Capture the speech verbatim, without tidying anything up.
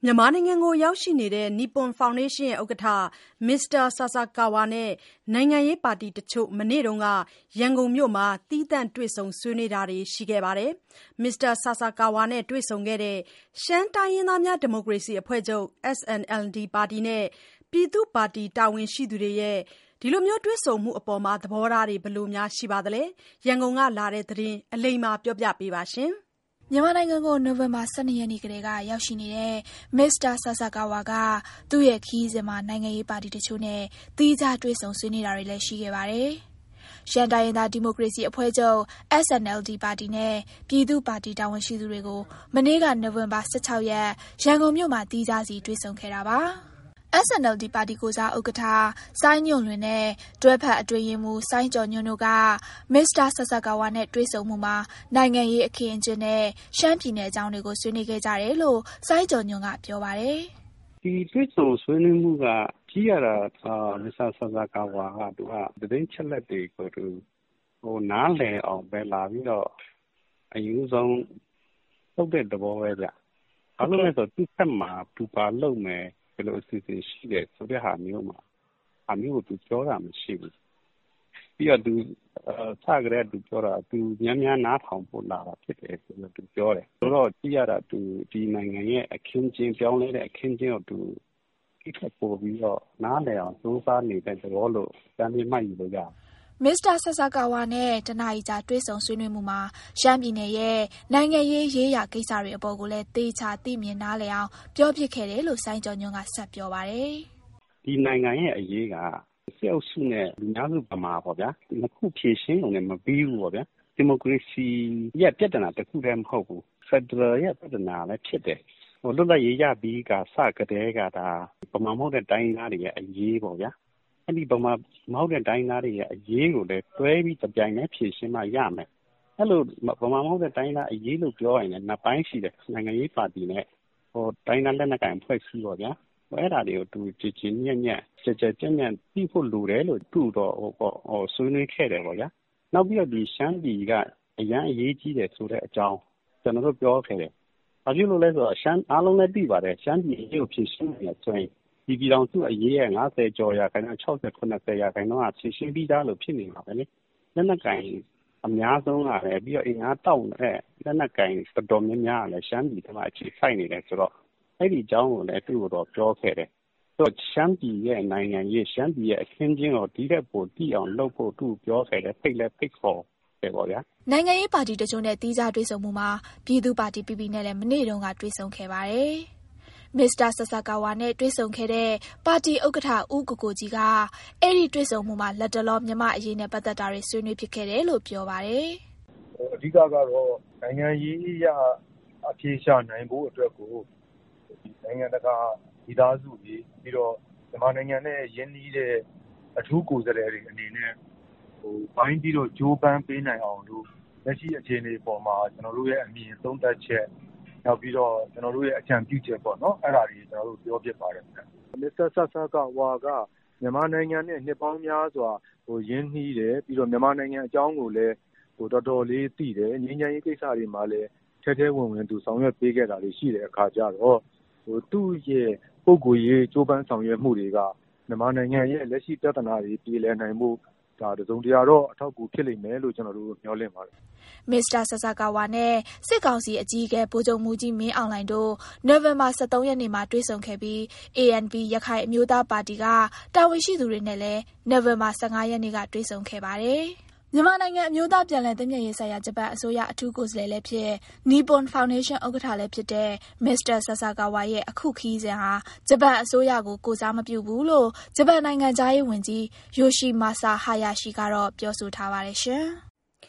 မြန်မာနိုင်ငံကိုရောက်ရှိနေတဲ့ Nippon Foundation ရဲ့ဥက္ကဋ္ဌ မစ္စတာဆာဆာကာဝါနဲ့နိုင်ငံရေးပါတီတချို့မနေ့ကရန်ကုန်မြို့မှာသီးသန့်တွေ့ဆုံဆွေးနွေးတာတွေရှိခဲ့ပါတယ်။ မစ္စတာဆာဆာကာဝါနဲ့တွေ့ဆုံခဲ့တဲ့ ရှမ်းတိုင်းရင်းသားများဒီမိုကရေစီအဖွဲ့ချုပ် S N L D ပါတီနဲ့ ပြည်သူ့ပါတီတာဝန်ရှိသူတွေရဲ့တွေ့ဆုံမှုအပေါ်သဘောထားတွေဘယ်လိုရှိပါသလဲ။ ရန်ကုန်ကလာတဲ့သတင်းအလိမ္မာပြောပြပေးပါရှင်။မြန်မာနိုင်ငံကိုနိုဝင်ဘာလ ၁၂ ရက်နေ့ကတည်းကရောက်ရှိနေတဲ့မစ္စတာဆာဆာကာဝါကသူ့ရဲ့ခရီးစဉ်မှာနိုင်ငံရေးပါတီတချို့နဲ့သီးခြားတွေ့ဆုံဆွေးနွေးတာတွေလည်းရှိခဲ့ပါတယ်။ရှမ်းတိုင်းရင်းသားဒီမိုကရေစီအဖွဲ့ချုပ် S N L D ပါတီနဲ့ပြည်သူ့ပါတီတာဝန်ရှိသူတွေကိုမနေ့ကနိုဝင်ဘာလ ၁၆ ရက်ရန်ကုန်မြို့မှာသီးခြားစီတွေ့ဆုံခဲ့တာပါ။ S N L D ပါတီကိုစားဥက္ကဋ္ဌစိုင်းညွန့်လွင်နဲ့တွဲဖက်အတွင်းရေးမှူးစိုင်းကျော်ညွန့်တို့ကမစ္စတာဆာဆာကာဝါနဲ့တွေ့ဆုံမှုမှာနိုင်ငံရေးအခင်းအကျင်းနဲ့ရှမ်းပြည်နယ်အကြောင်းတွေကိုဆွေးနွေးခဲ့ကြတယ်လို့စိုင်းကျော်ညွန့်ကပြောပါတယ်။ဒီတွေ့ဆုံဆွေးနွေးမှုကကြည့်ရတာမစ္စတာဆာဆာကာဝါကသူကသတင်းချက်လက်တွေကိုသူဟိုနားလည်အောင်ပဲလာပြီးတော့အယူဆုံးထုတ်တဲ့သဘောပဲဗျ။ဘာလို့လဲဆိုတော့သူ့ဘက်မှာသူပါလုပ်မယ်ဘယ်လိုအစီအစဉ်ရှိတယ်ဆိုတဲ့ဟာမျိုးမှာအမျိုးကိုသူပြောတာမရှိဘူးပြီးတော့သူစကြတဲ့သူပြောတာသူများများနားထောင်ဖို့လာတာဖြစ်တယ်ဆိုတော့သူပြောတယ်ဆိုတော့ကြည့်ရတာသူဒီနိုင်ငံရဲ့အခင်းကျင်းပြောင်းလဲတဲ့အခင်းကျင်းကိုသူဒီထက်ပိုပြီးတော့နားလည်အောင်စူးစမ်းနေတဲ့သဘောလို့တမ်းပြီးမှတ်ယူလို့ရတယ်မစ္စတာဆာဆာကာဝါနဲ့တနာရီကြာတွေ့ဆုံဆွေးနွေးမှုမှာရှမ်းပြည်နယ်ရဲ့နိုင်ငံရေးရေးရာကိစ္စတွေအပေါ်ကိုလည်းသေချာသိမြင်နားလည်အောင်ပြောဖြစ်ခဲ့တယ်လို့စိုင်းကျော်ညွန့်ကဆက်ပြောပါတယ်။ဒီနိုင်ငံရဲ့အရေးကစစ်အုပ်စုနဲ့လူများစုဗမာပေါ့ဗျာနှစ်ခုဖြည့်ရှင်းုံနဲ့မပြီးဘူးပေါ့ဗျာဒီမိုကရေစီရဲ့ပြဿနာတစ်ခုတည်းမဟုတ်ဘူးဖက်ဒရယ်ရဲ့ပြဿနာလည်းဖြစ်တယ်ဟိုလွတ်လပ်ရေးရပြီးကစကတည်းကဒါဗမာမဟုတ်တဲ့တိုင်းသားတွေရဲ့အရေးပေါ့ဗျာအဲ့ဒီဗမာမဟုတ်တဲ့တိုင်းသားတွေရဲ့အရေးကိုလည်းတွဲပြီးတပြိုင်တည်းဖြည့်ရှင်းမှရမယ်အဲ့လိုဗမာမဟုတ်တဲ့တိုင်းသားအရေးလို့ပြောရင်လည်းနှစ်ပိုင်းရှိတယ်နိုင်ငံရေးပါတီနဲ့ဟိုတိုင်းသားလက်နက်ကိုင်ဖွဲ့စည်းပေါ့ဗျာအဲ့ဒါတွေကိုသူကြည်ကြည်ညက်ညက်ကြကြကြက်ညက်ပြီးဖို့လိုတယ်လို့သူ့တော့ဟိုပေါ့ဟိုဆွေးနွေးခဲ့တယ်ပေါ့ဗျာနောက်ပြီးတော့ဒီရှမ်းပြည်ကအရန်အရေးကြီးတယ်ဆိုတဲ့အကြောင်းကျွန်တော်တို့ပြောခဲ့တယ်ဘာဖြစ်လို့လဲဆိုတော့ရှမ်းအားလုံးလည်းသိပါတယ်ရှမ်းပြည်အရေးကိုဖြည့်ရှင်းနေဆိုရင်ဒီပြည်တော်စုအရေးရဲ့၅၀ကျော်ရာခိုင်နှုန်း၆၀ ၇၀ရာခိုင်နှုန်းကဖြည့်ရှင်းပြီးသားလို့ဖြစ်နေမှာပဲလေလက်နက်ကင်အများဆုံးကလည်းပြီးတော့အင်အားတောက်တဲ့လက်နက်ကင်တော်တော်များများကလည်းရှမ်းပြည်ထဲမှာအခြေစိုက်နေတယ်ဆိုတော့အဲ့ဒီအကြောင်းကိုလည်းသူ့ကိုတော့ပြောခဲ့တယ်ဆိုတော့ရှမ်းပြည်ရဲ့နိုင်ငံရေးရှမ်းပြည်ရဲ့အခင်းကျင်းကိုဒီတဲ့ပိုတည်အောင်လုပ်ဖို့သူ့ပြောခဲ့တယ်ဖိတ်လဲဖိတ်ခေါ်တယ်ပေါ့ဗျာနိုင်ငံရေးပါတီတချို့နဲ့တီးခြားတွေ့ဆုံမှုမှာပြည်သူ့ပါတီ P P နဲ့လည်းမနေ့တုန်းကတွေ့ဆုံခဲ့ပါတယ်မစ္စတာဆာဆာကာဝါနဲ့တွေ့ဆုံခဲ့တဲ့ပါတီဥက္ကဋ္ဌဦးကိုကိုကြီးကအဲ့ဒီတွေ့ဆုံမှုမှာလက်တလောမြန်မာအရေးနဲ့ပတ်သက်တာတွေဆွေးနွေးဖြစ်ခဲ့တယ်လို့ပြောပါတယ်အဓိကကတော့နိုင်ငံရေးအရအပြေရှာနိုင်ဖို့အတွက်ကိုနိုင်ငံတကာဒီသားစုပြီးပြီးတော့မြန်မာနိုင်ငံနဲ့ရင်းနှီးတဲ့အထူးကိုယ်စားလှယ်တွေအနေနဲ့ဟိုဘိုင်းပြီးတော့ဂျိုးပန်းပေးနိုင်အောင်လို့လက်ရှိအခြေအနေပေါ်မှာကျွန်တော်တို့ရဲ့အမြင်သုံးသပ်ချက်နောက်ပြီးတော့ကျွန်တော်တို့ရဲ့အကြံပြုချက်ပေါ့နော်အဲ့ဒါတွေကျွန်တော်တို့ပြောပြပါတယ်မစ္စတာဆာဆာကာဝါကမြန်မာနိုင်ငံနဲ့နှစ်ပေါင်းများစွာဟိုရင်းနှီးတယ်ပြီးတော့မြန်မာနိုင်ငံအကြောင်းကိုလည်းဟိုတော်တော်လေးသိတယ်ငြိမ်းချမ်းရေးကိစ္စတွေမှာလည်းထဲထဲဝင်ဝင်သူဆောင်ရွက်ပေးခဲ့တာတွေရှိတဲ့အခါကျတော့ဟိုသူ့ရဲ့ပုဂ္ဂိုလ်ရေးကြိုးပမ်းဆောင်ရွက်မှုတွေကမြန်မာနိုင်ငံရဲ့လက်ရှိပြဿနာတွေပြည်လည်နိုင်မှုဒါတစုံတရာတော့အထောက်အကူဖြစ်လိမ့်မယ်လို့ကျွန်တော်တို့မျှော်လင့်ပါတယ်မစ္စတာဆာဆာကာဝါနဲ့စစ်ကောင်စီအကြီးအကဲဗိုလ်ချုပ်မှူးကြီးမင်းအောင်လှိုင်တို့နိုဝင်ဘာလ ၁၃ ရက်နေ့မှာတွေ့ဆုံခဲ့ပြီး A N P ရခိုင်အမျိုးသားပါတီကတာဝန်ရှိသူတွေနဲ့လည်းနိုဝင်ဘာလ ၁၅ ရက်နေ့ကတွေ့ဆုံခဲ့ပါတယ်မြန်မာနိုင်ငံအမျိုးသားပြန်လည်သင့်မြတ်ရေးဆိုင်ရာဂျပန်အစိုးရအထူးကိုယ်စားလှယ်လည်းဖြစ် Nippon Foundation ဥက္ကဋ္ဌလည်းဖြစ်တဲ့မစ္စတာဆာဆာကာဝါရဲ့အခုခရီးစဉ်ဟာဂျပန်အစိုးရကိုကိုယ်စားမပြုဘူးလို့ဂျပန်နိုင်ငံသားရေးဝန်ကြီး Yoshimasa Hayashi ကတော့ပြောဆိုထားပါတယ်ရှင်။